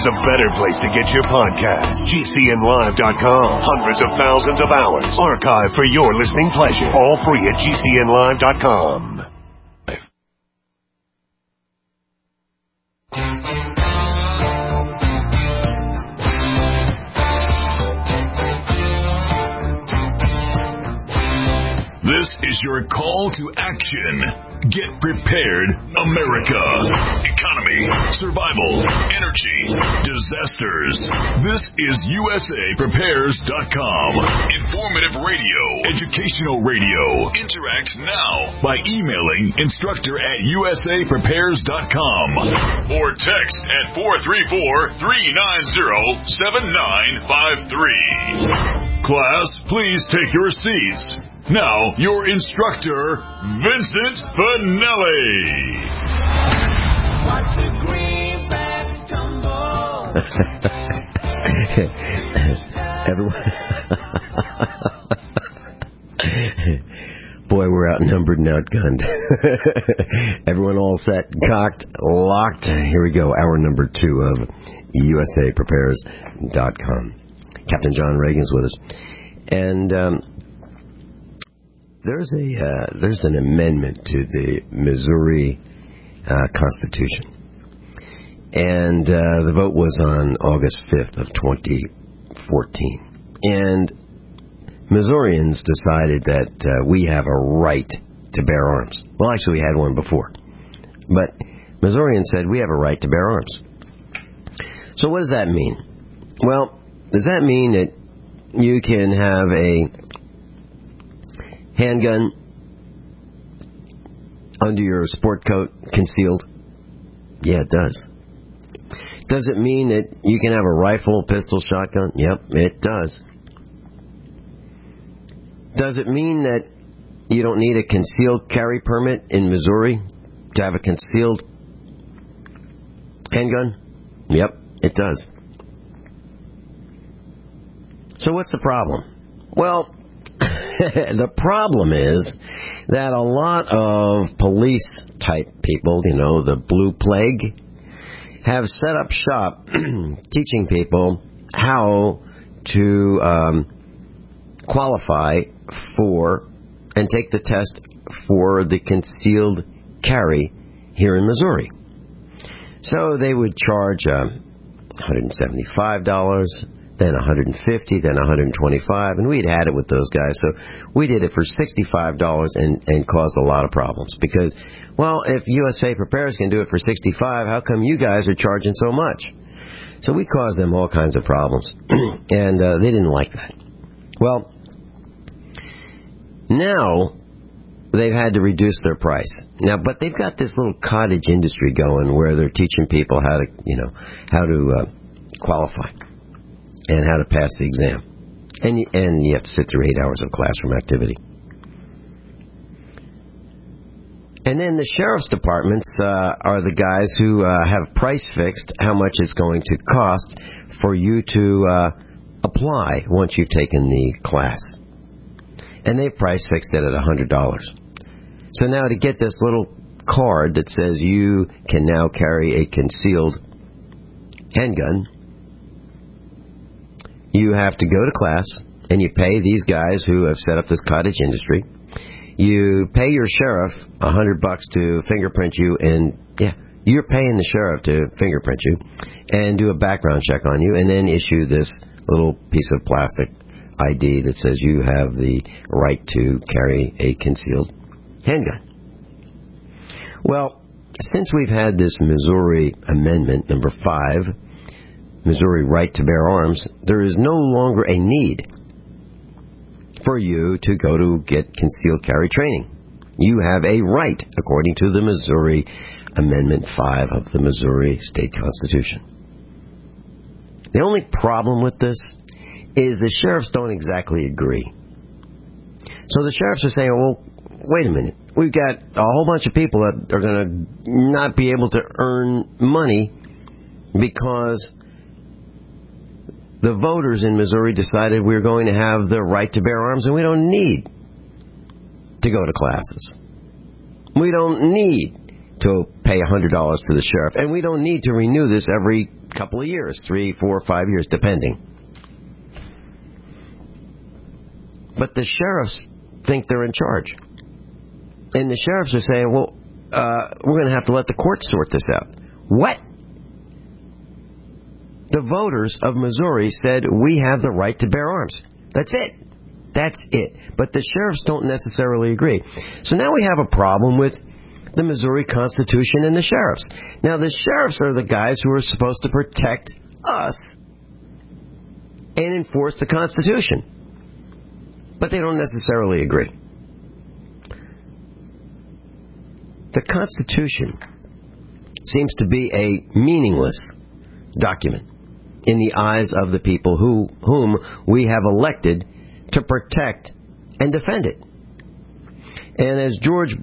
there's a better place to get your podcast. GCNlive.com. Hundreds of thousands of hours archived for your listening pleasure. All free at GCNlive.com. This is your call to action. Get prepared, America. Economy, survival, energy, disasters. This is USAPrepares.com. Informative radio, educational radio. Interact now by emailing instructor@USAPrepares.com or text at 434-390-7953. Class, please take your seats. Now, your instructor, Vincent Finelli. Watch the greenback tumble. Everyone. Boy, we're outnumbered and outgunned. Everyone all set, cocked, locked. Here we go. Hour number 2 of USAPrepares.com. Captain John Reagan's with us. And there's an amendment to the Missouri Constitution. And the vote was on August 5th of 2014. And Missourians decided that we have a right to bear arms. Well, actually, we had one before. But Missourians said we have a right to bear arms. So what does that mean? Well, does that mean that you can have a handgun under your sport coat concealed? Yeah, it does. Does it mean that you can have a rifle, pistol, shotgun? Yep, it does. Does it mean that you don't need a concealed carry permit in Missouri to have a concealed handgun? Yep, it does. So what's the problem? Well, the problem is that a lot of police-type people, the blue plague, have set up shop teaching people how to qualify for and take the test for the concealed carry here in Missouri. So they would charge $175, then $150, then $125, and we'd had it with those guys. So we did it for $65 and caused a lot of problems. Because, well, if USA Prepares can do it for $65, how come you guys are charging so much? So we caused them all kinds of problems, and they didn't like that. Well, now they've had to reduce their price. Now, but they've got this little cottage industry going where they're teaching people how to qualify and how to pass the exam. And you have to sit through 8 hours of classroom activity. And then the sheriff's departments are the guys who have price fixed how much it's going to cost for you to apply once you've taken the class. And they've price fixed it at $100. So now to get this little card that says you can now carry a concealed handgun, you have to go to class and you pay these guys who have set up this cottage industry. You pay your sheriff $100 to fingerprint you, and you're paying the sheriff to fingerprint you and do a background check on you, and then issue this little piece of plastic ID that says you have the right to carry a concealed handgun. Well, since we've had this Missouri Amendment, number 5, Missouri Right to Bear Arms, there is no longer a need for you to go to get concealed carry training. You have a right, according to the Missouri Amendment 5 of the Missouri State Constitution. The only problem with this is the sheriffs don't exactly agree. So the sheriffs are saying, well, wait a minute. We've got a whole bunch of people that are going to not be able to earn money because the voters in Missouri decided we're going to have the right to bear arms, and we don't need to go to classes. We don't need to pay $100 to the sheriff. And we don't need to renew this every couple of years, 3, 4, 5 years, depending. But the sheriffs think they're in charge. And the sheriffs are saying, well, we're going to have to let the courts sort this out. What? The voters of Missouri said we have the right to bear arms. That's it. That's it. But the sheriffs don't necessarily agree. So now we have a problem with the Missouri Constitution and the sheriffs. Now, the sheriffs are the guys who are supposed to protect us and enforce the Constitution. But they don't necessarily agree. The Constitution seems to be a meaningless document in the eyes of the people whom we have elected to protect and defend it. And as George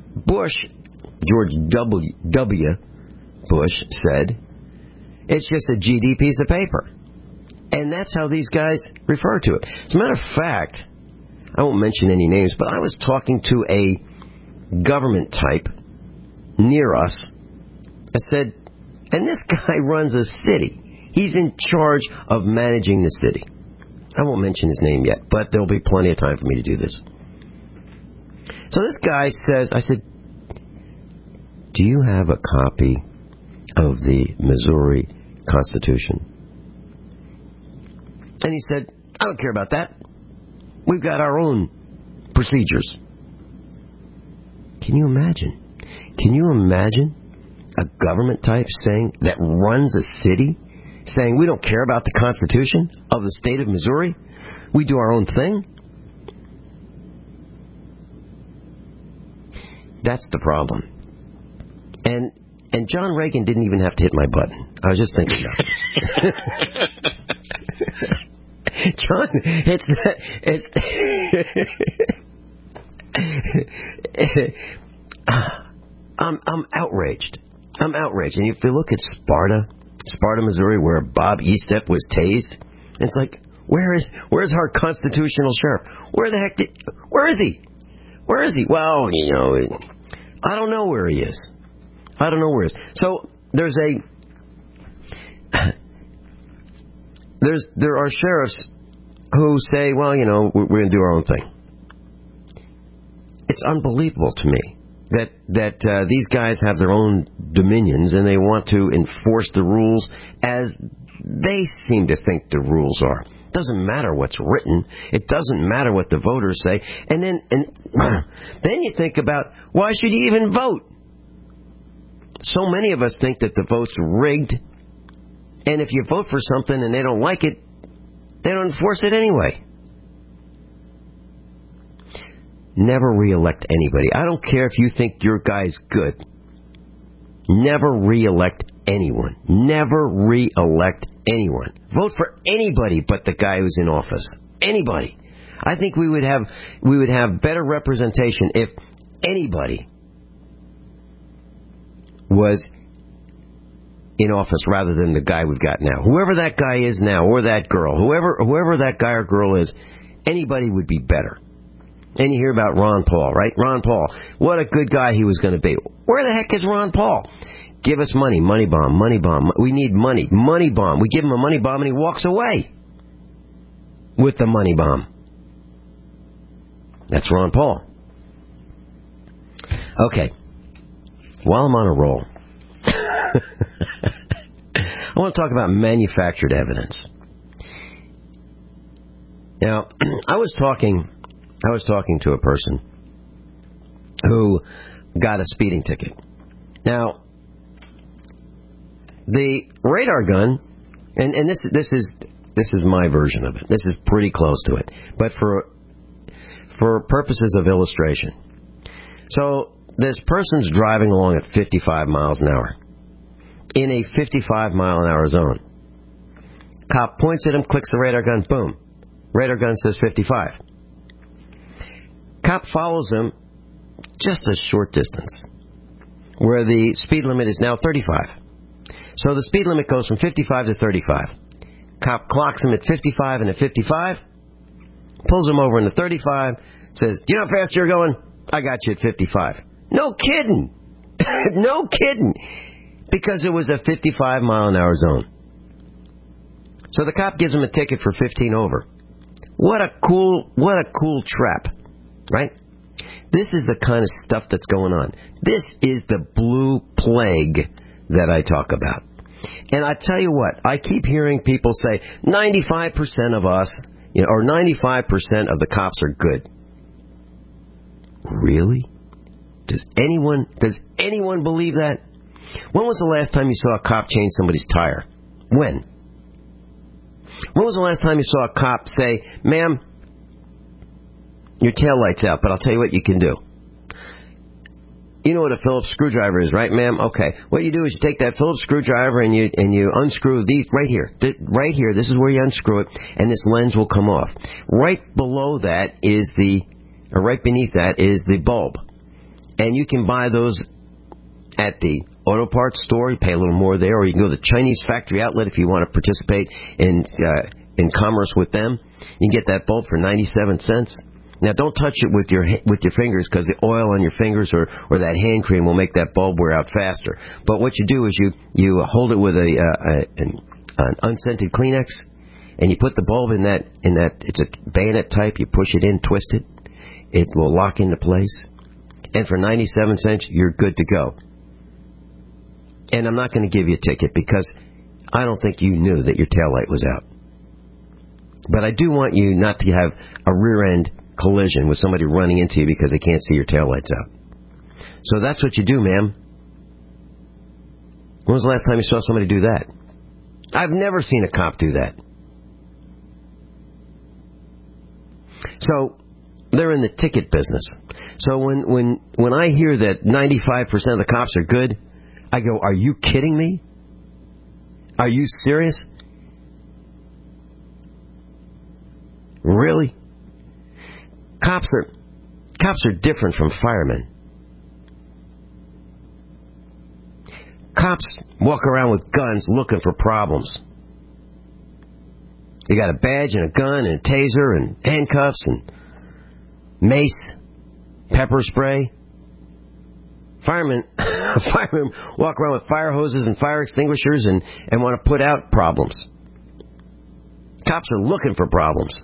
W. Bush said, it's just a GD piece of paper. And that's how these guys refer to it. As a matter of fact, I won't mention any names, but I was talking to a government type near us. I said, and this guy runs a city. He's in charge of managing the city. I won't mention his name yet, but there'll be plenty of time for me to do this. So this guy says, I said, do you have a copy of the Missouri Constitution? And he said, I don't care about that. We've got our own procedures. Can you imagine? Can you imagine a government type saying that runs a city saying we don't care about the Constitution of the state of Missouri? We do our own thing? That's the problem. And John Reagan didn't even have to hit my button. I was just thinking about it. John, I'm outraged. I'm outraged. And if you look at Sparta, Missouri, where Bob Estep was tased, it's like, where's our constitutional sheriff? Where is he? Where is he? Well, I don't know where he is. So there are sheriffs who say, well, we're going to do our own thing. It's unbelievable to me that these guys have their own dominions and they want to enforce the rules as they seem to think the rules are. It doesn't matter what's written. It doesn't matter what the voters say. And then you think about, why should you even vote? So many of us think that the vote's rigged, and if you vote for something and they don't like it, they don't enforce it anyway. Never re-elect anybody. I don't care if you think your guy's good. Never re-elect anyone. Never re-elect anyone. Vote for anybody but the guy who's in office. Anybody. I think we would have better representation if anybody was in office rather than the guy we've got now. Whoever that guy is now, or that girl, whoever that guy or girl is, anybody would be better. And you hear about Ron Paul, right? Ron Paul. What a good guy he was going to be. Where the heck is Ron Paul? Give us money. Money bomb. Money bomb. We need money. Money bomb. We give him a money bomb and he walks away with the money bomb. That's Ron Paul. Okay. While I'm on a roll, I want to talk about manufactured evidence. Now, I was talking to a person who got a speeding ticket. Now, the radar gun, and this is my version of it. This is pretty close to it, but for purposes of illustration. So this person's driving along at 55 miles an hour in a 55 mile an hour zone. Cop points at him, clicks the radar gun, boom. Radar gun says 55. Cop follows him just a short distance, where the speed limit is now 35. So the speed limit goes from 55 to 35. Cop clocks him at 55 and at 55, pulls him over in the 35, says, "Do you know how fast you're going? I got you at 55. No kidding. No kidding. Because it was a 55-mile-an-hour zone. So the cop gives him a ticket for 15 over. What a cool trap, right? This is the kind of stuff that's going on. This is the blue plague that I talk about. And I tell you what, I keep hearing people say 95% of us, or 95% of the cops are good. Really? Does anyone believe that? When was the last time you saw a cop change somebody's tire? When? When was the last time you saw a cop say, ma'am, your taillight's out, but I'll tell you what you can do. You know what a Phillips screwdriver is, right, ma'am? Okay. What you do is you take that Phillips screwdriver and you unscrew these right here. Right here, this is where you unscrew it, and this lens will come off. Right below that is right beneath that is the bulb. And you can buy those at the auto parts store. You pay a little more there, or you can go to the Chinese factory outlet if you want to participate in commerce with them. You can get that bulb for 97 cents. Now, don't touch it with your fingers, because the oil on your fingers or that hand cream will make that bulb wear out faster. But what you do is you hold it with an unscented Kleenex, and you put the bulb in that it's a bayonet type. You push it in, twist it. It will lock into place. And for 97 cents, you're good to go. And I'm not going to give you a ticket because I don't think you knew that your taillight was out. But I do want you not to have a rear-end collision with somebody running into you because they can't see your taillights out. So that's what you do, ma'am. When was the last time you saw somebody do that? I've never seen a cop do that. So they're in the ticket business. So when I hear that 95% of the cops are good, I go, are you kidding me? Are you serious? Really? Cops are different from firemen. Cops walk around with guns looking for problems. They got a badge and a gun and a taser and handcuffs and mace, pepper spray. Firemen walk around with fire hoses and fire extinguishers and want to put out problems. Cops are looking for problems.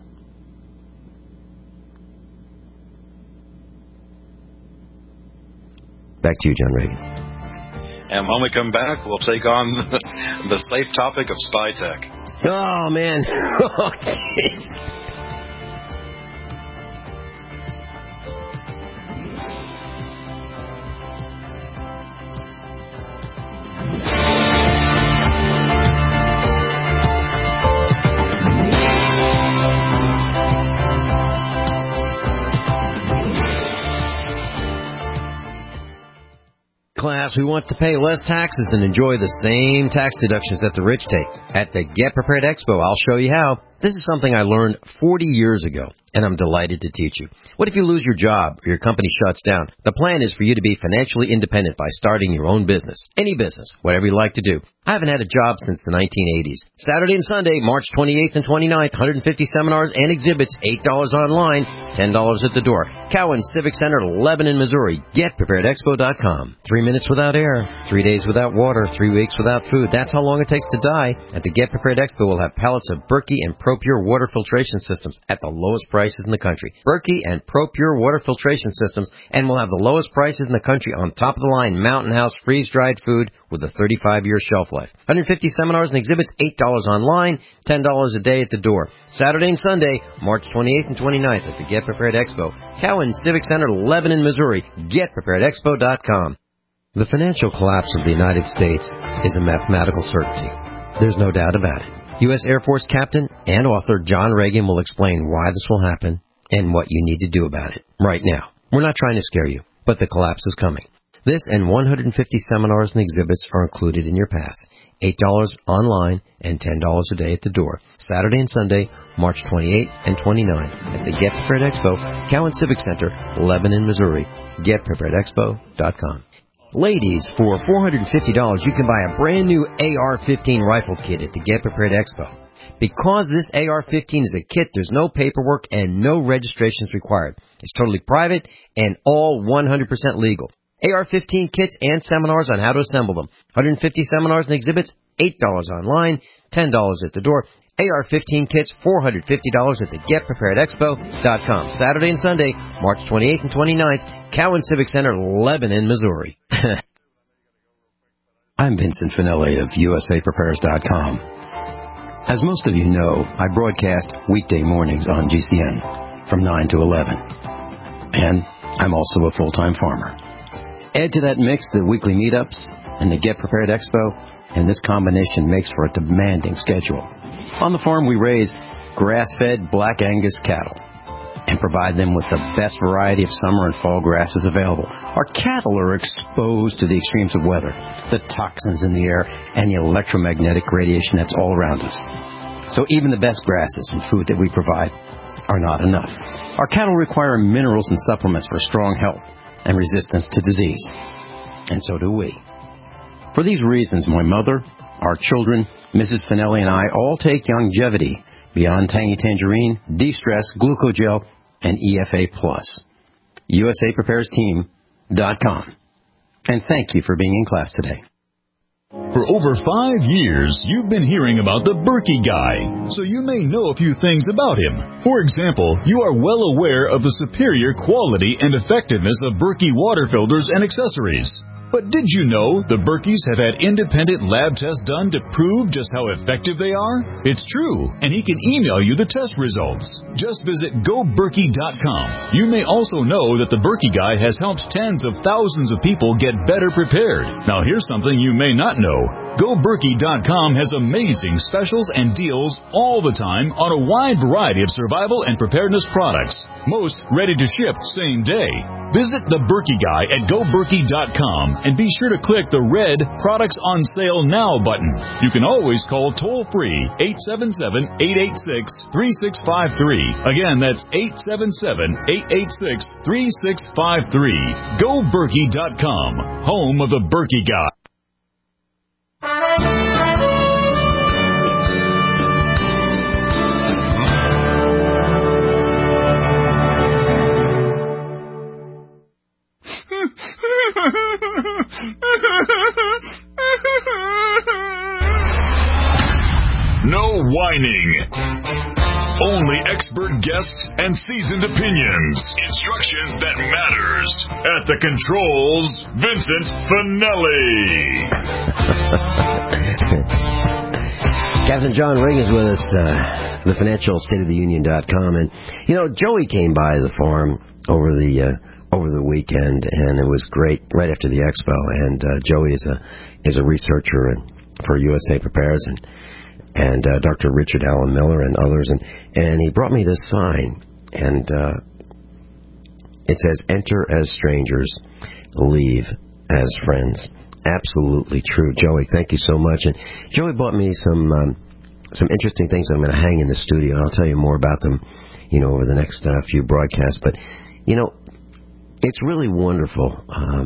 Back to you, John Reagan. And when we come back, we'll take on the safe topic of spy tech. Oh, man. Oh, jeez. Class who wants to pay less taxes and enjoy the same tax deductions that the rich take. At the Get Prepared Expo, I'll show you how. This is something I learned 40 years ago, and I'm delighted to teach you. What if you lose your job or your company shuts down? The plan is for you to be financially independent by starting your own business. Any business, whatever you like to do. I haven't had a job since the 1980s. Saturday and Sunday, March 28th and 29th, 150 seminars and exhibits, $8 online, $10 at the door. Cowan Civic Center, Lebanon, Missouri. GetPreparedExpo.com. 3 minutes without air, 3 days without water, 3 weeks without food. That's how long it takes to die. At the Get Prepared Expo, we'll have pallets of Berkey and ProPure water filtration systems at the lowest prices in the country. Berkey and ProPure water filtration systems, and we'll have the lowest prices in the country on top of the line Mountain House freeze-dried food with a 35-year shelf life. 150 seminars and exhibits, $8 online, $10 a day at the door. Saturday and Sunday, March 28th and 29th at the Get Prepared Expo. Cowan Civic Center, Lebanon, Missouri. GetPreparedExpo.com. The financial collapse of the United States is a mathematical certainty. There's no doubt about it. U.S. Air Force Captain and author John Reagan will explain why this will happen and what you need to do about it right now. We're not trying to scare you, but the collapse is coming. This and 150 seminars and exhibits are included in your pass. $8 online and $10 a day at the door. Saturday and Sunday, March 28 and 29 at the Get Prepared Expo, Cowan Civic Center, Lebanon, Missouri. GetPreparedExpo.com. Ladies, for $450, you can buy a brand new AR-15 rifle kit at the Get Prepared Expo. Because this AR-15 is a kit, there's no paperwork and no registrations required. It's totally private and all 100% legal. AR-15 kits and seminars on how to assemble them. 150 seminars and exhibits, $8 online, $10 at the door. AR-15 kits, $450 at the GetPreparedExpo.com. Saturday and Sunday, March 28th and 29th, Cowan Civic Center, Lebanon, Missouri. I'm Vincent Finelli of USAPrepares.com. As most of you know, I broadcast weekday mornings on GCN from 9 to 11. And I'm also a full-time farmer. Add to that mix the weekly meetups and the Get Prepared Expo, and this combination makes for a demanding schedule. On the farm, we raise grass-fed Black Angus cattle and provide them with the best variety of summer and fall grasses available. Our cattle are exposed to the extremes of weather, the toxins in the air, and the electromagnetic radiation that's all around us. So even the best grasses and food that we provide are not enough. Our cattle require minerals and supplements for strong health and resistance to disease. And so do we. For these reasons, my mother, our children, Mrs. Finelli, and I all take Longevity, Beyond Tangy Tangerine, De-Stress, Glucogel, and EFA+. USAPreparesTeam.com. And thank you for being in class today. For over 5 years, you've been hearing about the Berkey Guy, so you may know a few things about him. For example, you are well aware of the superior quality and effectiveness of Berkey water filters and accessories. But did you know the Berkeys have had independent lab tests done to prove just how effective they are? It's true, and he can email you the test results. Just visit GoBerkey.com. You may also know that the Berkey Guy has helped tens of thousands of people get better prepared. Now here's something you may not know. GoBerkey.com has amazing specials and deals all the time on a wide variety of survival and preparedness products. Most ready to ship same day. Visit the Berkey Guy at GoBerkey.com and be sure to click the red Products on Sale Now button. You can always call toll-free 877-886-3653. Again, that's 877-886-3653. GoBerkey.com, home of the Berkey Guy. No whining. Only expert guests and seasoned opinions. Instruction that matters. At the controls, Vincent Finelli. Captain John Ring is with us, the financial stateoftheunion.com. And, you know, Joey came by the farm over the weekend, and it was great right after the expo. And Joey is a researcher for USA Prepares and Dr. Richard Allen Miller and others, and he brought me this sign, and it says, "Enter as strangers, leave as friends." Absolutely true, Joey. Thank you so much. And Joey bought me some interesting things I'm going to hang in the studio. I'll tell you more about them, you know, over the next few broadcasts. But you know, it's really wonderful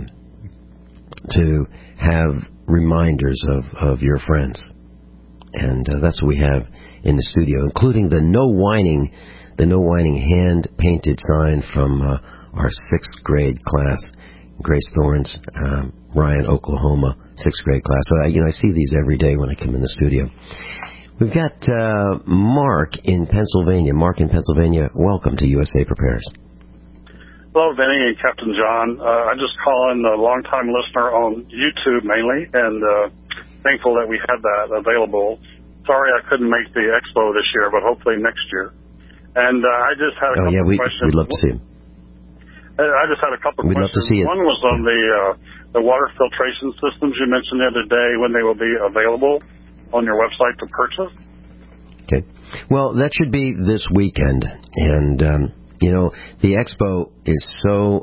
to have reminders of your friends. And that's what we have in the studio, including the no whining hand-painted sign from our 6th grade class, Grace Thorns, Ryan, Oklahoma, 6th grade class. So I see these every day when I come in the studio. We've got Mark in Pennsylvania. Mark in Pennsylvania, welcome to USA Prepares. Hello, Vinny and Captain John. I just call in a long-time listener on YouTube mainly, and thankful that we had that available. Sorry I couldn't make the expo this year, but hopefully next year. And I just had a couple of questions. We'd love to see him. I just had a couple of questions. Love to see it. One was on the water filtration systems you mentioned the other day, when they will be available on your website to purchase. Okay. Well, that should be this weekend. And, the expo is so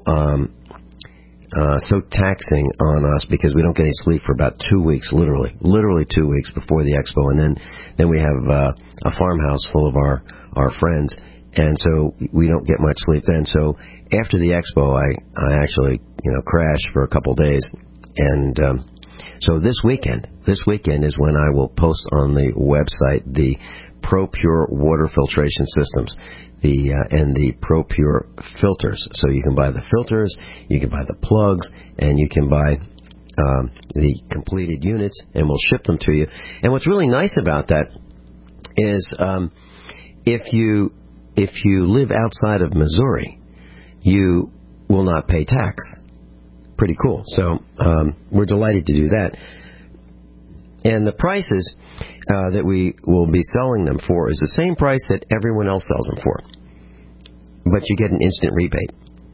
taxing on us because we don't get any sleep for about 2 weeks, literally 2 weeks before the expo, and then we have a farmhouse full of our friends, and so we don't get much sleep then. So after the expo, I actually crash for a couple days, and so this weekend is when I will post on the website the ProPure water filtration systems, and the ProPure filters. So you can buy the filters, you can buy the plugs, and you can buy the completed units, and we'll ship them to you. And what's really nice about that is if you live outside of Missouri, you will not pay tax. Pretty cool. So we're delighted to do that. And the prices that we will be selling them for is the same price that everyone else sells them for. But you get an instant rebate.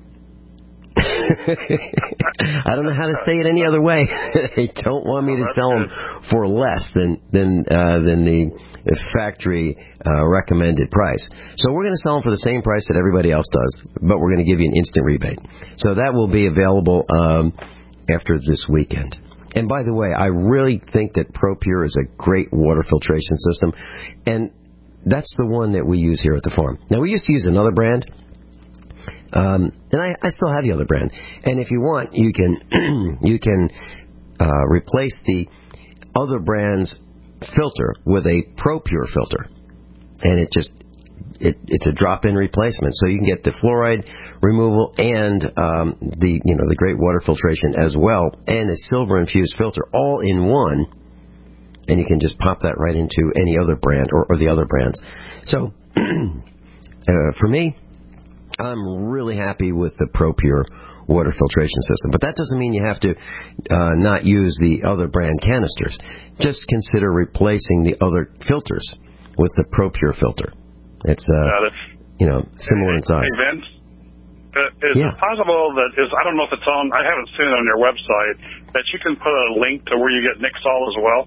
I don't know how to say it any other way. They don't want me to sell them for less than the factory recommended price. So we're going to sell them for the same price that everybody else does, but we're going to give you an instant rebate. So that will be available after this weekend. And by the way, I really think that ProPure is a great water filtration system, and that's the one that we use here at the farm. Now, we used to use another brand, and I still have the other brand. And if you want, you can replace the other brand's filter with a ProPure filter, and it's a drop-in replacement. So you can get the fluoride removal and the great water filtration as well, and a silver-infused filter all in one, and you can just pop that right into any other brand or the other brands. So for me, I'm really happy with the ProPure water filtration system. But that doesn't mean you have to not use the other brand canisters. Just consider replacing the other filters with the ProPure filter. It's similar in size. Hey, Vince, is it possible that I don't know if it's on, I haven't seen it on your website, that you can put a link to where you get Nixol as well?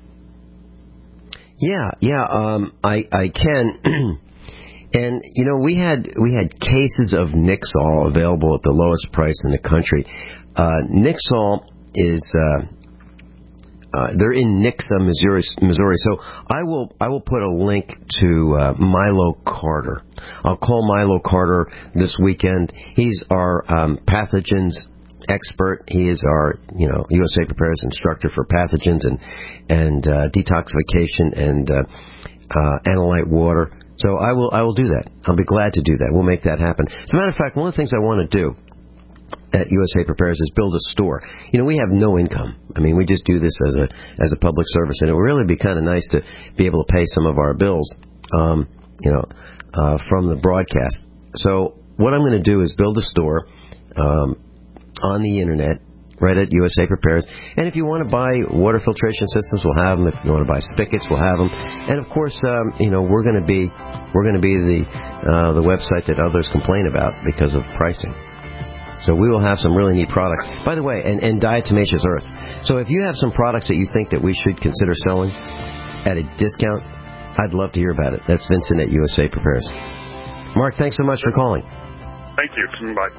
I can. And we had cases of Nixol available at the lowest price in the country. Nixol is they're in Nixa, Missouri. So I will put a link to Milo Carter. I'll call Milo Carter this weekend. He's our pathogens expert. He is our USA Prepares instructor for pathogens and detoxification and analyte water. So I will do that. I'll be glad to do that. We'll make that happen. As a matter of fact, one of the things I want to do at USA Prepares is build a store. We have no income. I mean, we just do this as a public service, and it would really be kind of nice to be able to pay some of our bills, from the broadcast. So what I'm going to do is build a store on the internet, right at USA Prepares. And if you want to buy water filtration systems, we'll have them. If you want to buy spigots, we'll have them. And of course, we're going to be the website that others complain about because of pricing. So we will have some really neat products. By the way, and Diatomaceous Earth. So if you have some products that you think that we should consider selling at a discount, I'd love to hear about it. That's Vincent at USA Prepares. Mark, thanks so much for calling. Thank you. Bye.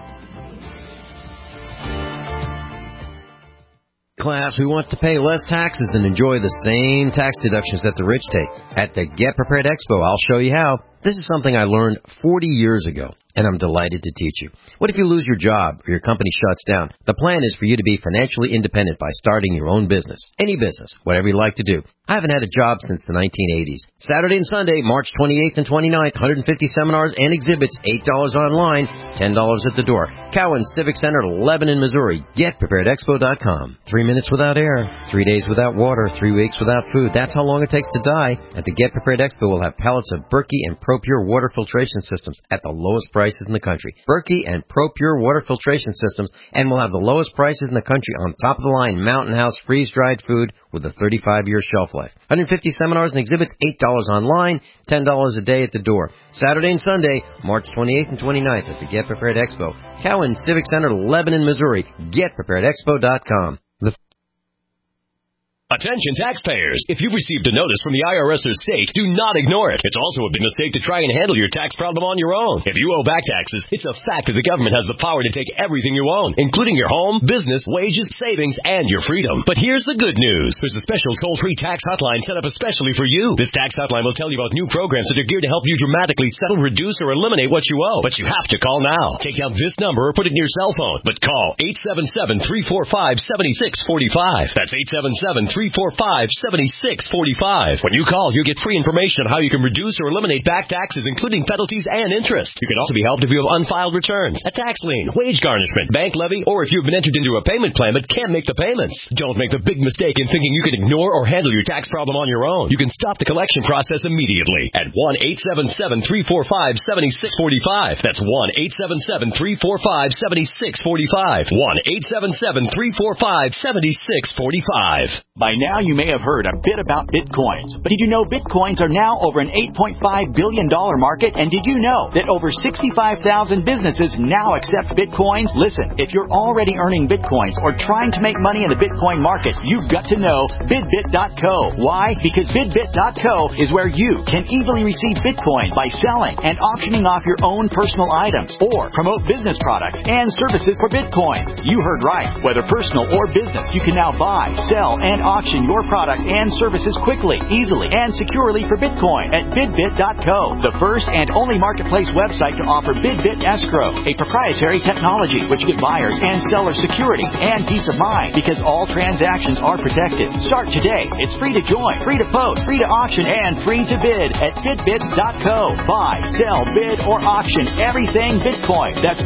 Class who wants to pay less taxes and enjoy the same tax deductions that the rich take. At the Get Prepared Expo, I'll show you how. This is something I learned 40 years ago, and I'm delighted to teach you. What if you lose your job or your company shuts down? The plan is for you to be financially independent by starting your own business. Any business, whatever you like to do. I haven't had a job since the 1980s. Saturday and Sunday, March 28th and 29th, 150 seminars and exhibits, $8 online, $10 at the door. Cowan Civic Center, Lebanon, Missouri. GetPreparedExpo.com. 3 minutes without air, 3 days without water, 3 weeks without food. That's how long it takes to die. At the Get Prepared Expo, we'll have pallets of Berkey and ProPure water filtration systems at the lowest prices in the country. Berkey and ProPure water filtration systems, and we'll have the lowest prices in the country on top of the line Mountain House freeze-dried food with a 35-year shelf life. 150 seminars and exhibits, $8 online, $10 a day at the door. Saturday and Sunday, March 28th and 29th at the Get Prepared Expo. Cowan Civic Center, Lebanon, Missouri. GetPreparedExpo.com. Attention taxpayers! If you've received a notice from the IRS or state, do not ignore it. It's also a big mistake to try and handle your tax problem on your own. If you owe back taxes, it's a fact that the government has the power to take everything you own, including your home, business, wages, savings, and your freedom. But here's the good news. There's a special toll-free tax hotline set up especially for you. This tax hotline will tell you about new programs that are geared to help you dramatically settle, reduce, or eliminate what you owe. But you have to call now. Take down this number or put it in your cell phone. But call 877-345-7645. That's 877-345-7645. 877-345-7645. When you call, you'll get free information on how you can reduce or eliminate back taxes, including penalties and interest. You can also be helped if you have unfiled returns, a tax lien, wage garnishment, bank levy, or if you've been entered into a payment plan but can't make the payments. Don't make the big mistake in thinking you can ignore or handle your tax problem on your own. You can stop the collection process immediately at 1-877-345-7645. That's 1-877-345-7645. 1-877-345-7645. By now, you may have heard a bit about Bitcoins. But did you know Bitcoins are now over an $8.5 billion market? And did you know that over 65,000 businesses now accept Bitcoins? Listen, if you're already earning Bitcoins or trying to make money in the Bitcoin market, you've got to know BidBit.co. Why? Because BidBit.co is where you can easily receive Bitcoin by selling and auctioning off your own personal items or promote business products and services for Bitcoin. You heard right. Whether personal or business, you can now buy, sell, and auction your product and services quickly, easily, and securely for Bitcoin at BidBit.co, the first and only marketplace website to offer BidBit Escrow, a proprietary technology which gives buyers and sellers security and peace of mind because all transactions are protected. Start today. It's free to join, free to post, free to auction, and free to bid at BidBit.co. Buy, sell, bid, or auction everything Bitcoin. That's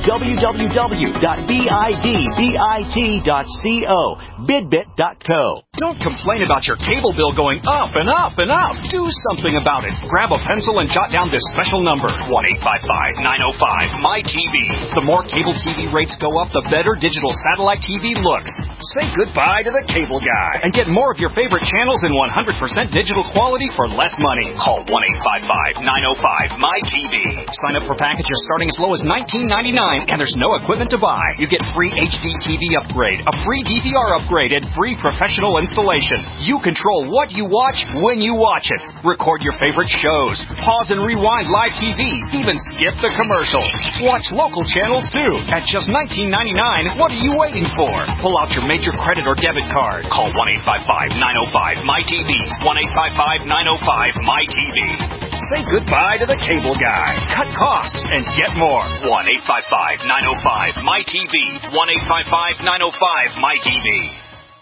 www.bidbit.co. BidBit.co. Don't complain about your cable bill going up and up and up. Do something about it. Grab a pencil and jot down this special number, 1-855-905-MY-TV. The more cable TV rates go up, the better digital satellite TV looks. Say goodbye to the cable guy and get more of your favorite channels in 100% digital quality for less money. Call 1-855-905-MY-TV. Sign up for packages starting as low as $19.99, and there's no equipment to buy. You get free HD TV upgrade, a free DVR upgrade, and free professional installation. You control what you watch when you watch it. Record your favorite shows. Pause and rewind live TV. Even skip the commercials. Watch local channels too. At just $19.99, what are you waiting for? Pull out your major credit or debit card. Call 1-855-905-MY-TV. 1-855-905-MY-TV. Say goodbye to the cable guy. Cut costs and get more. 1-855-905-MY-TV. 1-855-905-MY-TV.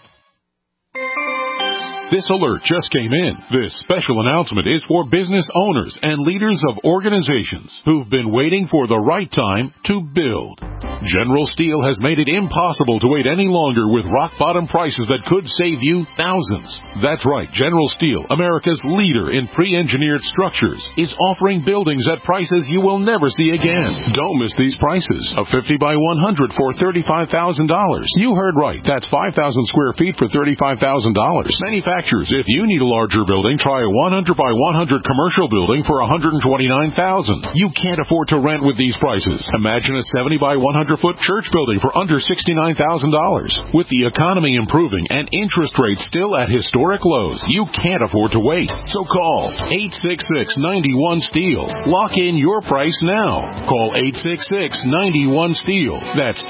This alert just came in. This special announcement is for business owners and leaders of organizations who've been waiting for the right time to build. General Steel has made it impossible to wait any longer with rock-bottom prices that could save you thousands. That's right. General Steel, America's leader in pre-engineered structures, is offering buildings at prices you will never see again. Don't miss these prices. A 50 by 100 for $35,000. You heard right. That's 5,000 square feet for $35,000. Manufacturers, if you need a larger building, try a 100 by 100 commercial building for $129,000. You can't afford to rent with these prices. Imagine a 70 by 100-foot church building for under $69,000. With the economy improving and interest rates still at historic lows, you can't afford to wait. So call 866-91-STEEL. Lock in your price now. Call 866-91-STEEL. That's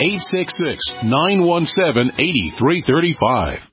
866-917-8335.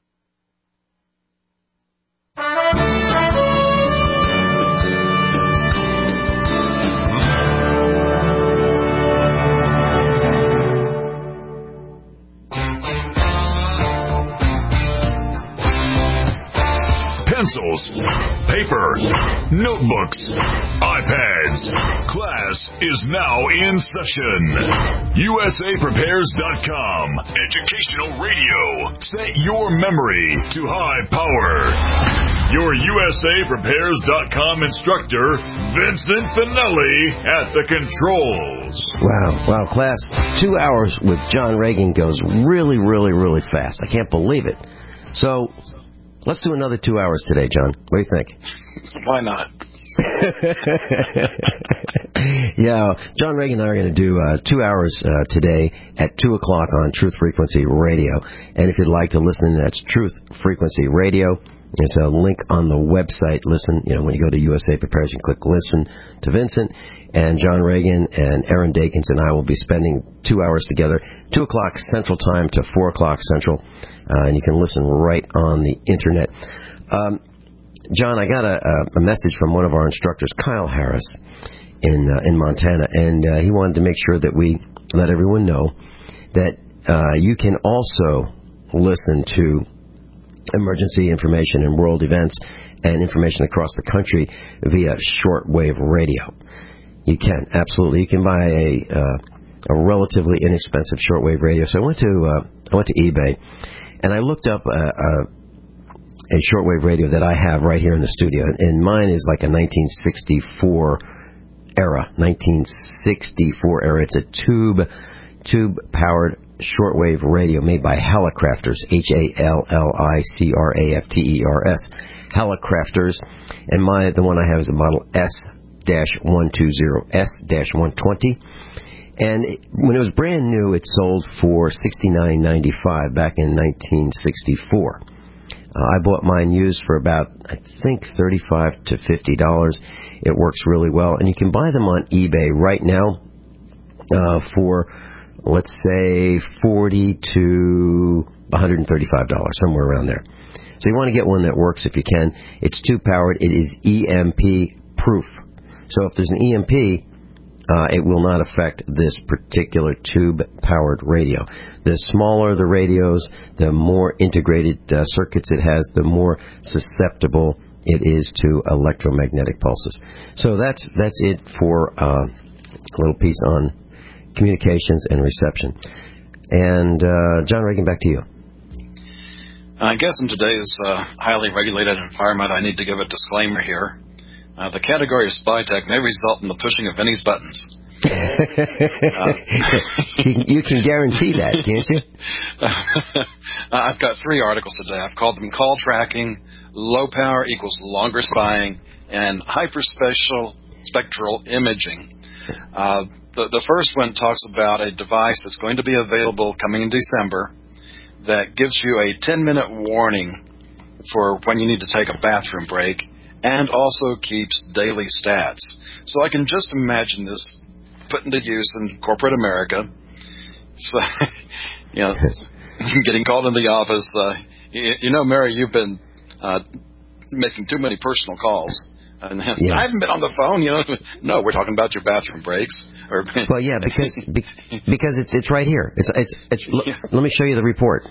Pencils, paper, notebooks, iPads. Class is now in session. USAPrepares.com. Educational radio. Set your memory to high power. Your USAPrepares.com instructor, Vincent Finelli, at the controls. Wow, class, 2 hours with John Reagan goes really, really, really fast. I can't believe it. So, let's do another 2 hours today, John. What do you think? Why not? Yeah, John Reagan and I are going to do 2 hours today at 2 o'clock on Truth Frequency Radio. And if you'd like to listen, that's Truth Frequency Radio. There's a link on the website. Listen, when you go to USA Prepares, you click Listen to Vincent. And John Reagan and Aaron Dakins and I will be spending 2 hours together, 2 o'clock Central Time to 4 o'clock Central. And you can listen right on the Internet. John, I got a message from one of our instructors, Kyle Harris, in Montana. And he wanted to make sure that we let everyone know that you can also listen to emergency information and world events and information across the country via shortwave radio. You can, absolutely. You can buy a relatively inexpensive shortwave radio. So I went to eBay, and I looked up a shortwave radio that I have right here in the studio, and mine is like a 1964 era. It's a tube-powered shortwave radio made by Hallicrafters, Hallicrafters, Hallicrafters, and the one I have is a model S-120, and when it was brand new, it sold for $69.95 back in 1964. I bought mine used for about, I think, $35 to $50. It works really well, and you can buy them on eBay right now for, let's say, $40 to $135, somewhere around there. So you want to get one that works if you can. It's tube-powered. It is EMP-proof. So if there's an EMP, it will not affect this particular tube-powered radio. The smaller the radios, the more integrated circuits it has, the more susceptible it is to electromagnetic pulses. So that's it for a little piece on communications and reception. And John Reagan, back to you. I guess in today's highly regulated environment, I need to give a disclaimer here. The category of spy tech may result in the pushing of Vinny's buttons. You can guarantee that, can't you? I've got 3 articles today. I've called them call tracking, low power equals longer spying, and hyperspectral imaging. The first one talks about a device that's going to be available coming in December that gives you a 10-minute warning for when you need to take a bathroom break, and also keeps daily stats. So I can just imagine this put into use in corporate America. So, getting called in the office. Mary, you've been making too many personal calls. And I haven't been on the phone, No, we're talking about your bathroom breaks. Well, yeah, because it's right here. Let me show you the report.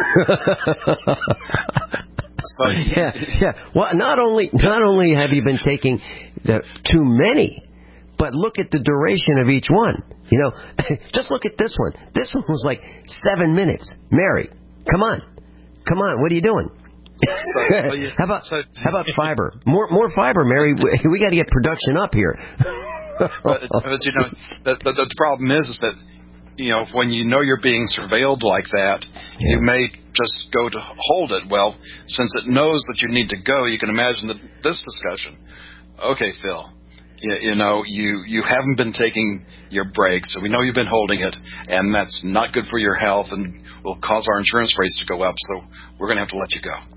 So, yeah. Well, not only have you been taking too many, but look at the duration of each one. Just look at this one. This one was like 7 minutes. Mary, come on. What are you doing? How about fiber? More fiber, Mary. We got to get production up here. but the problem is that when you're being surveilled like that, you may just go to hold it. Well, since it knows that you need to go, you can imagine this discussion. Okay, Phil, you haven't been taking your breaks, so we know you've been holding it, and that's not good for your health and will cause our insurance rates to go up, so we're going to have to let you go.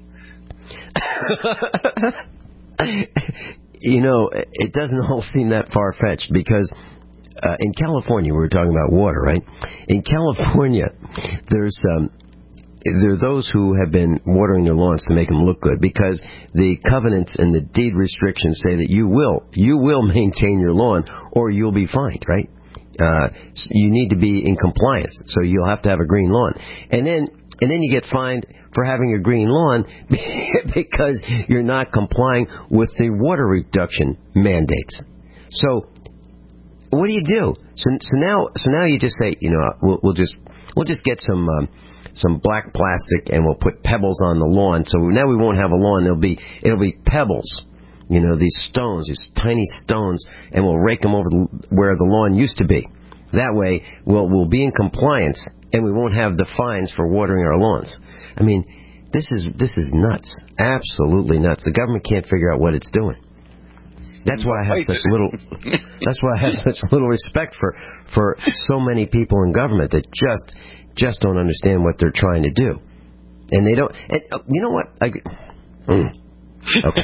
It doesn't all seem that far-fetched because in California, we were talking about water, right? In California, there are those who have been watering their lawns to make them look good because the covenants and the deed restrictions say that you will maintain your lawn or you'll be fined, right? You need to be in compliance, so you'll have to have a green lawn. And then you get fined for having a green lawn because you're not complying with the water reduction mandates. So what do you do? So now you just say, we'll just get some black plastic and we'll put pebbles on the lawn. So now we won't have a lawn. It'll be pebbles. These stones, these tiny stones, and we'll rake them over where the lawn used to be. That way, we'll be in compliance, and we won't have the fines for watering our lawns. I mean, this is nuts, absolutely nuts. The government can't figure out what it's doing. That's why I have such little. That's why I have such little respect for so many people in government that just don't understand what they're trying to do, and they don't. And you know what? Okay.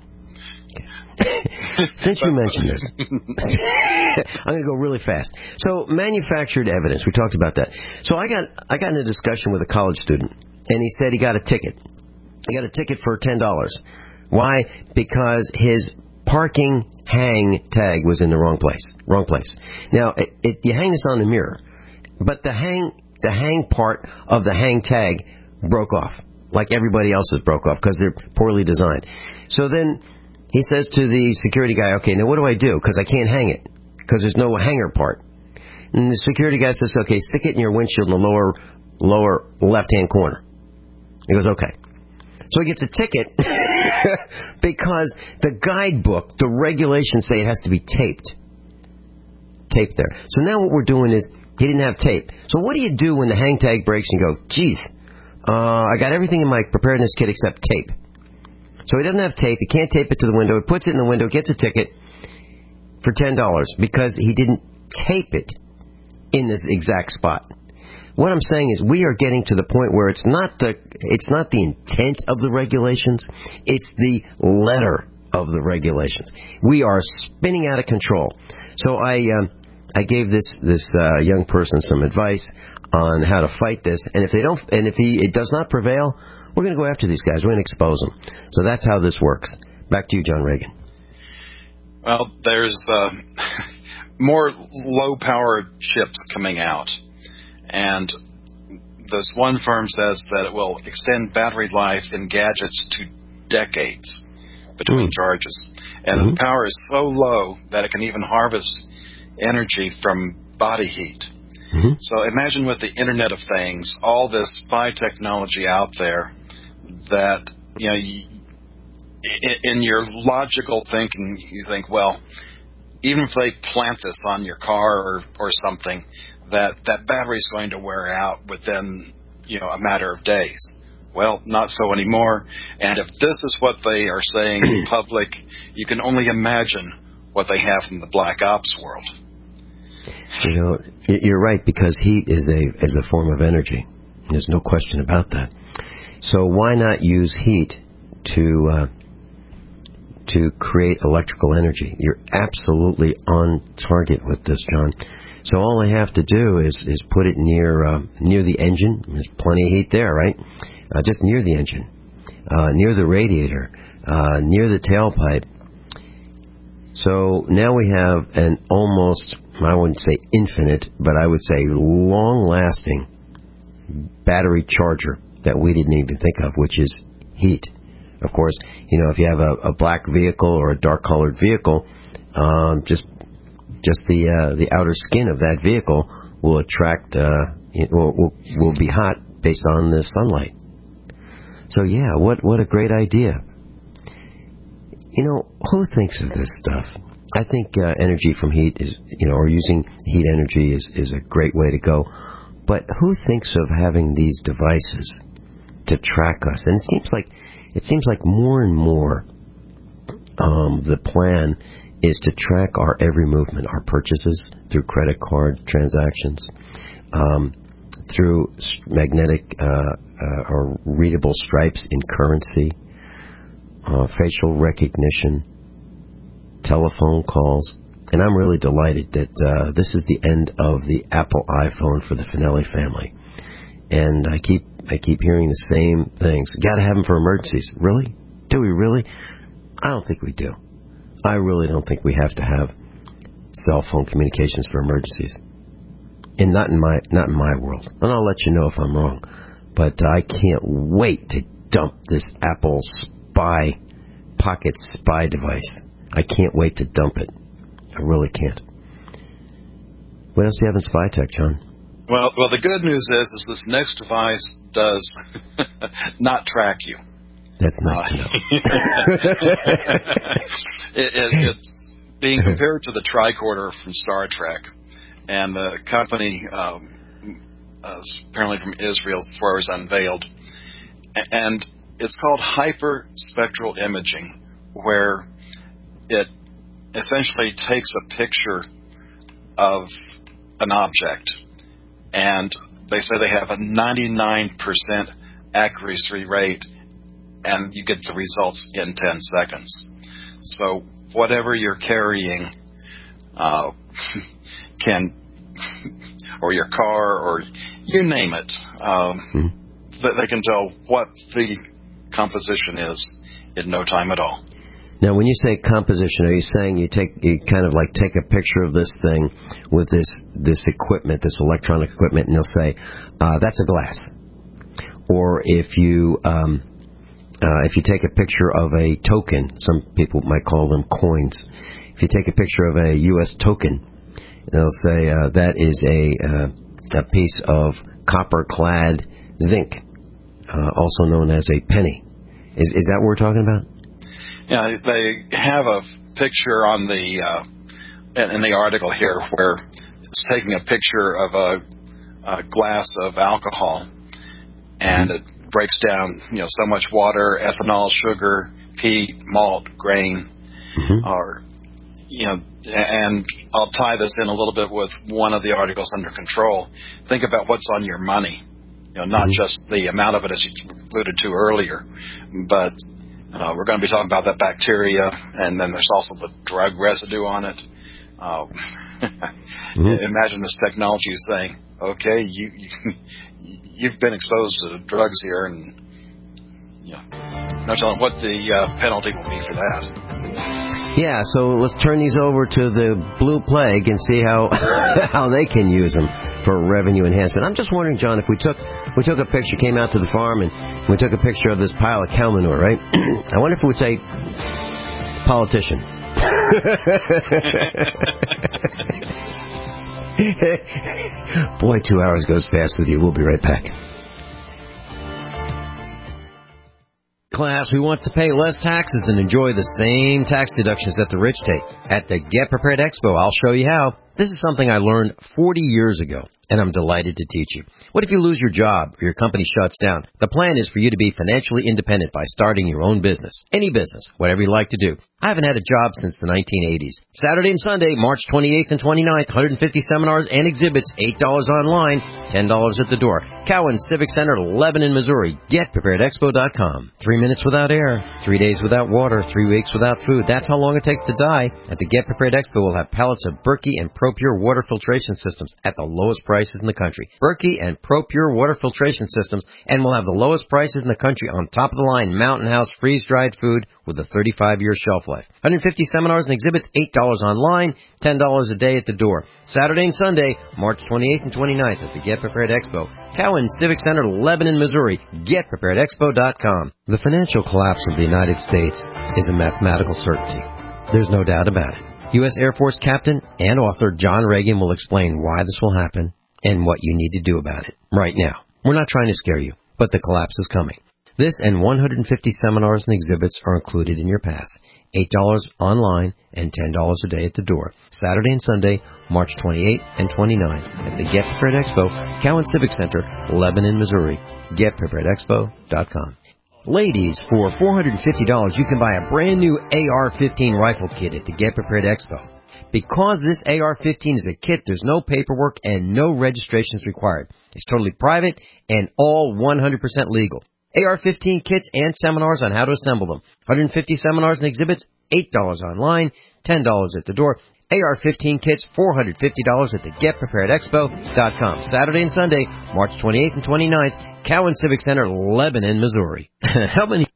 Since you mentioned this, I'm going to go really fast. So, manufactured evidence. We talked about that. So, I got in a discussion with a college student, and he said he got a ticket. He got a ticket for $10. Why? Because his parking hang tag was in the wrong place. Now, you hang this on the mirror, but the hang part of the hang tag broke off. like everybody else's broke off because they're poorly designed. So then he says to the security guy, okay, now what do I do? Because I can't hang it, because there's no hanger part. And the security guy says, okay, stick it in your windshield in the lower left-hand corner. He goes, okay. So he gets a ticket because the guidebook, the regulations say it has to be taped there. So now what we're doing is, he didn't have tape. So what do you do when the hang tag breaks and you go, geez, I got everything in my preparedness kit except tape. So he doesn't have tape. He can't tape it to the window. He puts it in the window, gets a ticket for $10 because he didn't tape it in this exact spot. What I'm saying is we are getting to the point where it's not the intent of the regulations, it's the letter of the regulations. We are spinning out of control. So I gave this young person some advice on how to fight this, and if it does not prevail, we're going to go after these guys. We're going to expose them. So that's how this works. Back to you, John Reagan. Well, there's more low-powered chips coming out, and this one firm says that it will extend battery life in gadgets to decades between charges. And the power is so low that it can even harvest energy from body heat. So imagine with the Internet of Things, all this spy technology out there that, you know, in your logical thinking, you think, well, even if they plant this on your car or something, that battery's going to wear out within, you know, a matter of days. Well, not so anymore. And if this is what they are saying in public, you can only imagine what they have in the black ops world. You know, you're right, because heat is a form of energy. There's no question about that. So why not use heat to create electrical energy? You're absolutely on target with this, John. So all I have to do is put it near the engine. There's plenty of heat there, right? Just near the engine, near the radiator, near the tailpipe. So now we have an almost, I wouldn't say infinite, but I would say long-lasting battery charger that we didn't even think of, which is heat. Of course, you know, if you have a black vehicle or a dark-colored vehicle, just the outer skin of that vehicle will attract, will be hot based on the sunlight. So yeah, what a great idea. You know, who thinks of this stuff? I think energy from heat is, you know, or using heat energy is a great way to go. But who thinks of having these devices to track us? And it seems like more and more the plan is to track our every movement, our purchases through credit card transactions, through magnetic or readable stripes in currency, facial recognition, telephone calls. And I'm really delighted that this is the end of the Apple iPhone for the Finelli family. And I keep hearing the same things. Got to have them for emergencies. Really? Do we really? I don't think we do. I really don't think we have to have cell phone communications for emergencies. And not in my world. And I'll let you know if I'm wrong. But I can't wait to dump this Apple pocket spy device. I can't wait to dump it. I really can't. What else do you have in spy tech, John? Well, the good news is this next device does not track you. That's nice to know. It's being compared to the tricorder from Star Trek, and the company, apparently from Israel, as far as unveiled, and it's called hyperspectral imaging, where it essentially takes a picture of an object, and they say they have a 99% accuracy rate, and you get the results in 10 seconds. So whatever you're carrying can, or your car, or you name it, they can tell what the composition is in no time at all. Now, when you say composition, are you saying you kind of like take a picture of this thing with this equipment, this electronic equipment, and you'll say, that's a glass, or if you take a picture of a token, some people might call them coins. If you take a picture of a U.S. token, they'll say that is a piece of copper-clad zinc, also known as a penny. Is that what we're talking about? Yeah, they have a picture on in the article here where it's taking a picture of a glass of alcohol, and it breaks down, so much water, ethanol, sugar, peat, malt, grain, or, and I'll tie this in a little bit with one of the articles under control. Think about what's on your money, not just the amount of it as you alluded to earlier, but we're going to be talking about that bacteria, and then there's also the drug residue on it. Imagine this technology is saying, okay, you've been exposed to drugs here, and no telling what the penalty will be for that. Yeah, so let's turn these over to the Blue Plague and see how how they can use them for revenue enhancement. I'm just wondering, John, if we took a picture, came out to the farm, and we took a picture of this pile of cow manure, right? I wonder if it would say politician. Boy, 2 hours goes fast with you. We'll be right back. Class who wants to pay less taxes and enjoy the same tax deductions that the rich take. At the Get Prepared Expo, I'll show you how. This is something I learned 40 years ago, and I'm delighted to teach you. What if you lose your job or your company shuts down? The plan is for you to be financially independent by starting your own business. Any business, whatever you like to do. I haven't had a job since the 1980s. Saturday and Sunday, March 28th and 29th, 150 seminars and exhibits, $8 online, $10 at the door. Cowan Civic Center, Lebanon, Missouri. GetPreparedExpo.com. 3 minutes without air, 3 days without water, 3 weeks without food. That's how long it takes to die. At the Get Prepared Expo, we'll have pallets of Berkey and ProPure water filtration systems at the lowest prices in the country. Berkey and ProPure water filtration systems, and we'll have the lowest prices in the country on top of the line Mountain House freeze-dried food with a 35-year shelf life. 150 seminars and exhibits, $8 online, $10 a day at the door. Saturday and Sunday, March 28th and 29th at the Get Prepared Expo. Cowan Civic Center, Lebanon, Missouri. GetPreparedExpo.com. The financial collapse of the United States is a mathematical certainty. There's no doubt about it. U.S. Air Force Captain and author John Reagan will explain why this will happen and what you need to do about it right now. We're not trying to scare you, but the collapse is coming. This and 150 seminars and exhibits are included in your pass. $8 online and $10 a day at the door. Saturday and Sunday, March 28 and 29 at the Get Prepared Expo, Cowan Civic Center, Lebanon, Missouri. GetPreparedExpo.com. Ladies, for $450, you can buy a brand new AR-15 rifle kit at the Get Prepared Expo. Because this AR-15 is a kit, there's no paperwork and no registrations required. It's totally private and all 100% legal. AR-15 kits and seminars on how to assemble them. 150 seminars and exhibits, $8 online, $10 at the door. AR-15 kits, $450 at the GetPreparedExpo.com. Saturday and Sunday, March 28th and 29th, Cowan Civic Center, Lebanon, Missouri. How many...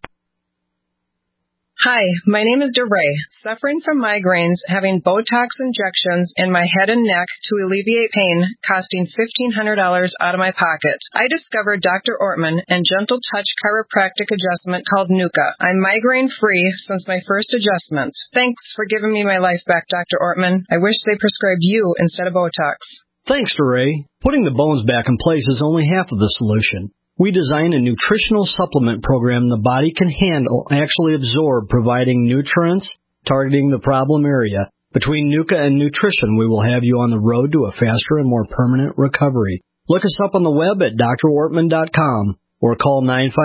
Hi, my name is DeRay, suffering from migraines, having Botox injections in my head and neck to alleviate pain, costing $1,500 out of my pocket. I discovered Dr. Ortman and Gentle Touch chiropractic adjustment called Nuka. I'm migraine-free since my first adjustment. Thanks for giving me my life back, Dr. Ortman. I wish they prescribed you instead of Botox. Thanks, DeRay. Putting the bones back in place is only half of the solution. We design a nutritional supplement program the body can handle, actually absorb, providing nutrients, targeting the problem area. Between Nuka and nutrition, we will have you on the road to a faster and more permanent recovery. Look us up on the web at drortman.com or call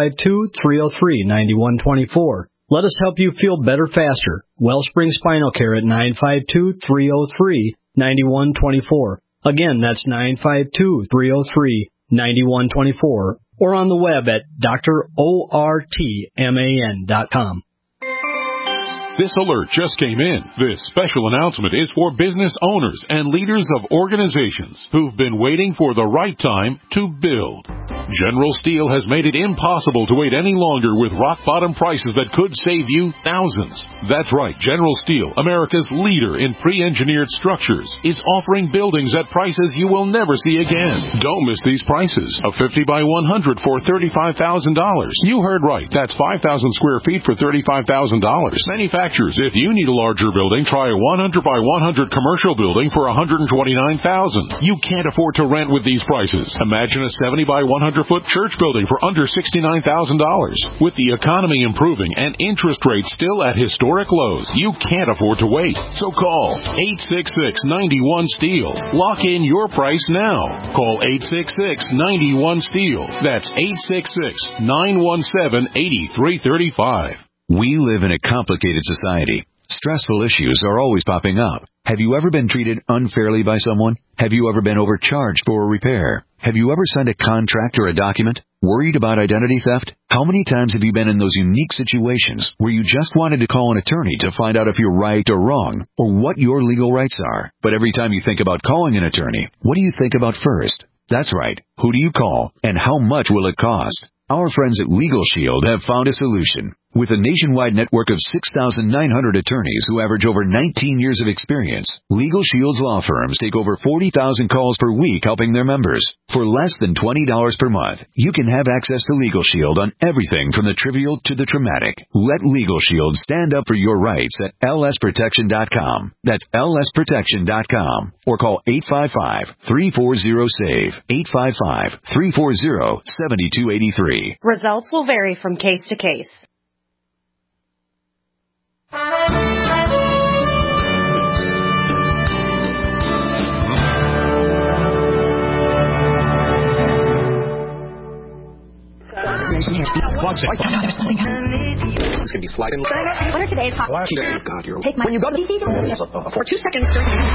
952-303-9124. Let us help you feel better faster. Wellspring Spinal Care at 952-303-9124. Again, that's 952-303-9124. Or on the web at drortman.com. This alert just came in. This special announcement is for business owners and leaders of organizations who've been waiting for the right time to build. General Steel has made it impossible to wait any longer with rock-bottom prices that could save you thousands. That's right, General Steel, America's leader in pre-engineered structures, is offering buildings at prices you will never see again. Don't miss these prices. A 50 by 100 for $35,000. You heard right. That's 5,000 square feet for $35,000. Manufacturers, if you need a larger building, try a 100 by 100 commercial building for $129,000. You can't afford to rent with these prices. Imagine a 70 by 100-foot church building for under $69,000. With the economy improving and interest rates still at historic lows, you can't afford to wait. So call 866-91-STEEL. Lock in your price now. Call 866-91-STEEL. That's 866-917-8335. We live in a complicated society. Stressful issues are always popping up. Have you ever been treated unfairly by someone? Have you ever been overcharged for a repair? Have you ever signed a contract or a document? Worried about identity theft? How many times have you been in those unique situations where you just wanted to call an attorney to find out if you're right or wrong, or what your legal rights are? But every time you think about calling an attorney, what do you think about first? That's right. Who do you call, and how much will it cost? Our friends at Legal Shield have found a solution. With a nationwide network of 6,900 attorneys who average over 19 years of experience, Legal Shield's law firms take over 40,000 calls per week helping their members. For less than $20 per month, you can have access to Legal Shield on everything from the trivial to the traumatic. Let Legal Shield stand up for your rights at lsprotection.com. That's lsprotection.com. Or call 855-340-SAVE. 855-340-7283. Results will vary from case to case. There's something happening. It's going to be sliding. What are today's hot? God, you're... Take my... When you go to... For 2 seconds.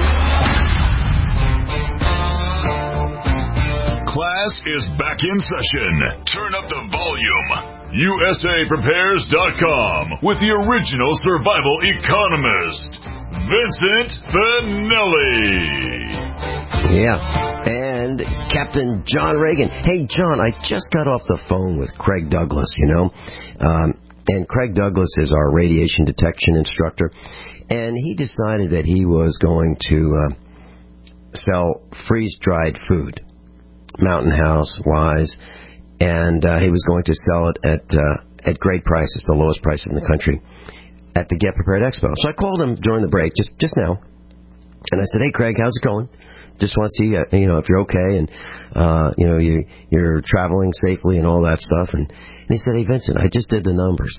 Class is back in session. Turn up the volume. USAPrepares.com with the original survival economist, Vincent Finelli. Yeah, and Captain John Reagan. Hey, John, I just got off the phone with Craig Douglas, and Craig Douglas is our radiation detection instructor, and he decided that he was going to sell freeze-dried food, Mountain House, Wise, and he was going to sell it at great prices, the lowest price in the country, at the Get Prepared Expo. So I called him during the break, just now, and I said, "Hey, Craig, how's it going? Just want to see, if you're okay, and you're traveling safely and all that stuff." And he said, "Hey, Vincent, I just did the numbers.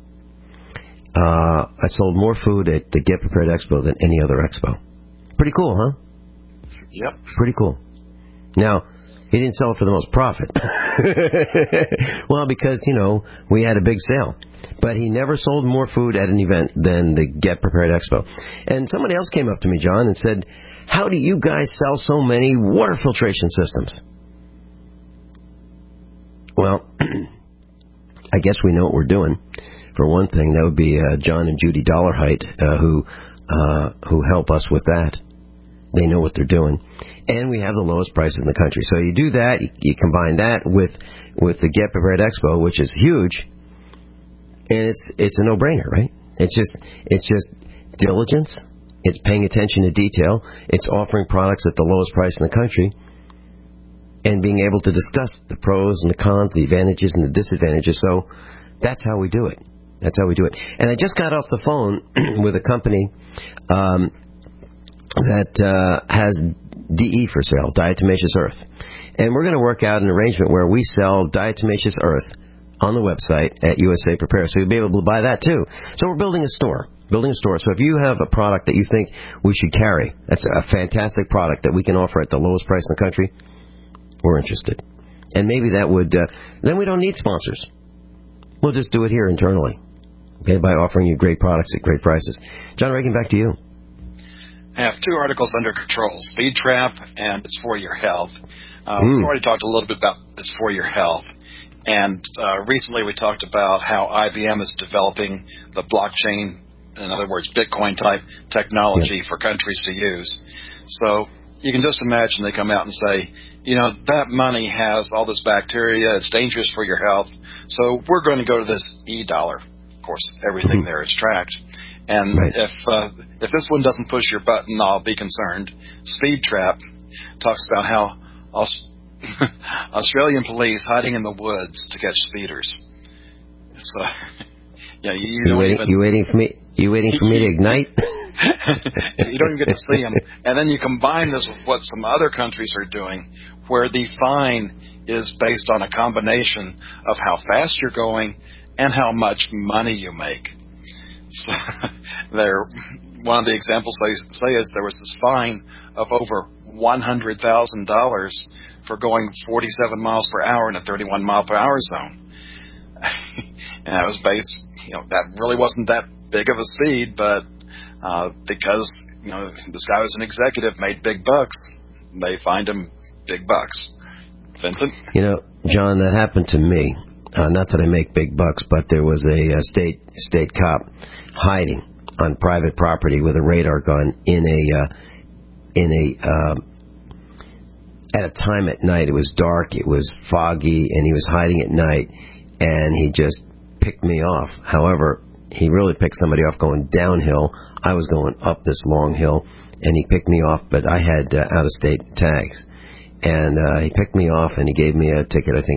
I sold more food at the Get Prepared Expo than any other expo. Pretty cool, huh?" Yep. Pretty cool. Now, he didn't sell it for the most profit. Well, because, we had a big sale. But he never sold more food at an event than the Get Prepared Expo. And somebody else came up to me, John, and said, "How do you guys sell so many water filtration systems?" Well, I guess we know what we're doing. For one thing, that would be John and Judy Dollarhite, who help us with that. They know what they're doing. And we have the lowest prices in the country. So you do that, you combine that with the Get Prepared Expo, which is huge, and it's a no-brainer, right? It's just diligence. It's paying attention to detail. It's offering products at the lowest price in the country, and being able to discuss the pros and the cons, the advantages and the disadvantages. So that's how we do it. That's how we do it. And I just got off the phone with a company that has DE for sale, diatomaceous earth. And we're going to work out an arrangement where we sell diatomaceous earth on the website at USA Prepare. So you'll be able to buy that too. So we're building a store. So if you have a product that you think we should carry, that's a fantastic product that we can offer at the lowest price in the country, we're interested. And maybe that would, then we don't need sponsors. We'll just do it here internally, okay, by offering you great products at great prices. John Reagan, back to you. I have 2 articles under control, Speed Trap and It's For Your Health. We've already talked a little bit about It's For Your Health. And recently we talked about how IBM is developing the blockchain, in other words, Bitcoin-type technology for countries to use. So you can just imagine they come out and say, that money has all this bacteria. It's dangerous for your health. So we're going to go to this e-dollar. Of course, everything there is tracked. And if this one doesn't push your button, I'll be concerned. Speed Trap talks about how Australian police hiding in the woods to catch speeders. So, you waiting for me? You waiting for me to ignite? You don't even get to see them. And then you combine this with what some other countries are doing, where the fine is based on a combination of how fast you're going and how much money you make. So one of the examples they say is there was this fine of over $100,000 for going 47 miles per hour in a 31 mile per hour zone. And that was based, that really wasn't that big of a speed, but because this guy was an executive, made big bucks, they fined him big bucks. Vincent? John, that happened to me. Not that I make big bucks, but there was a state cop hiding on private property with a radar gun at a time at night. It was dark, it was foggy, and he was hiding at night, and he just picked me off. However, he really picked somebody off going downhill. I was going up this long hill, and he picked me off, but I had out-of-state tags. And he picked me off, and he gave me a ticket, I think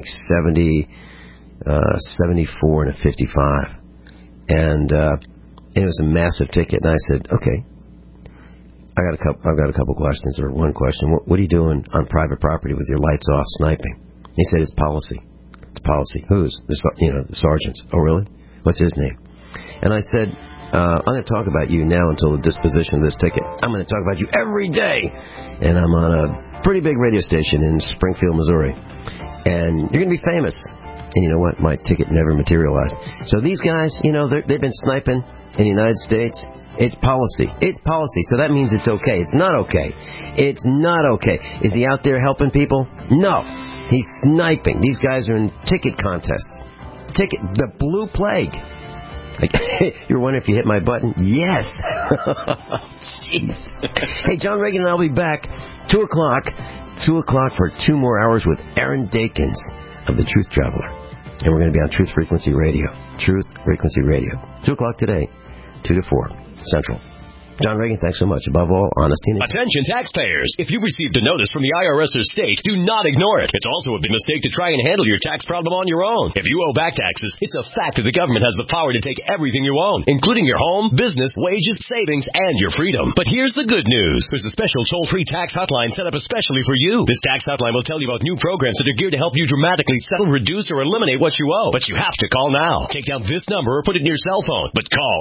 74 and a 55. And it was a massive ticket, and I said, okay, I've got a couple questions, or one question. What are you doing on private property with your lights off sniping? He said, it's policy. It's policy. Whose? The sergeant's. Oh, really? What's his name? And I said, I'm going to talk about you now until the disposition of this ticket. I'm going to talk about you every day. And I'm on a pretty big radio station in Springfield, Missouri. And you're going to be famous. And you know what? My ticket never materialized. So these guys, they've been sniping in the United States. It's policy. It's policy. So that means it's okay. It's not okay. It's not okay. Is he out there helping people? No. He's sniping. These guys are in ticket contests. The blue plague. You're wondering if you hit my button? Yes. Jeez. Hey, John Reagan and I'll be back 2 o'clock. 2 o'clock for 2 more hours with Aaron Dakins of the Truth Traveler. And we're going to be on Truth Frequency Radio. Truth Frequency Radio. 2 o'clock today, 2 to 4 Central. John Reagan, thanks so much. Above all, honesty and attention taxpayers. If you received a notice from the IRS or state, do not ignore it. It's also a big mistake to try and handle your tax problem on your own. If you owe back taxes, it's a fact that the government has the power to take everything you own, including your home, business, wages, savings, and your freedom. But here's the good news. There's a special toll-free tax hotline set up especially for you. This tax hotline will tell you about new programs that are geared to help you dramatically settle, reduce, or eliminate what you owe. But you have to call now. Take down this number or put it in your cell phone. But call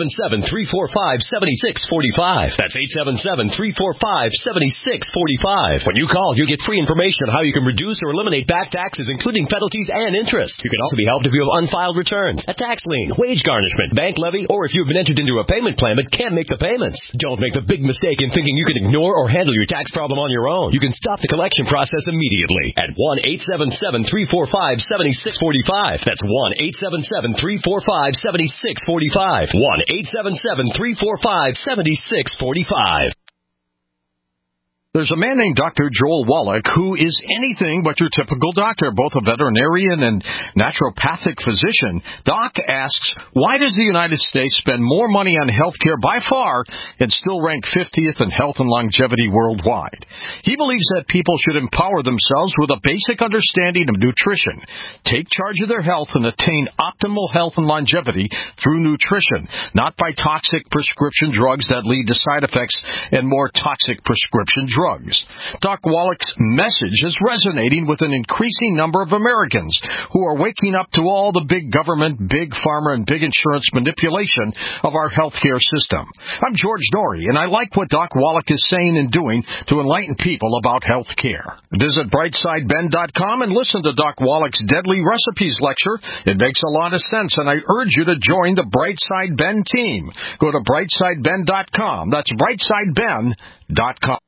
877-345-7645. That's 877-345-7645. When you call, you'll get free information on how you can reduce or eliminate back taxes, including penalties and interest. You can also be helped if you have unfiled returns, a tax lien, wage garnishment, bank levy, or if you've been entered into a payment plan but can't make the payments. Don't make the big mistake in thinking you can ignore or handle your tax problem on your own. You can stop the collection process immediately at 1-877-345-7645. That's 1-877-345-7645. 1-877-345-7645. There's a man named Dr. Joel Wallach who is anything but your typical doctor, both a veterinarian and naturopathic physician. Doc asks, why does the United States spend more money on health care by far and still rank 50th in health and longevity worldwide? He believes that people should empower themselves with a basic understanding of nutrition, take charge of their health, and attain optimal health and longevity through nutrition, not by toxic prescription drugs that lead to side effects and more toxic prescription drugs. Doc Wallach's message is resonating with an increasing number of Americans who are waking up to all the big government, big pharma, and big insurance manipulation of our healthcare system. I'm George Norrie, and I like what Doc Wallach is saying and doing to enlighten people about health care. Visit brightsideben.com and listen to Doc Wallach's Deadly Recipes lecture. It makes a lot of sense, and I urge you to join the Brightside Ben team. Go to brightsideben.com. That's brightsideben.com.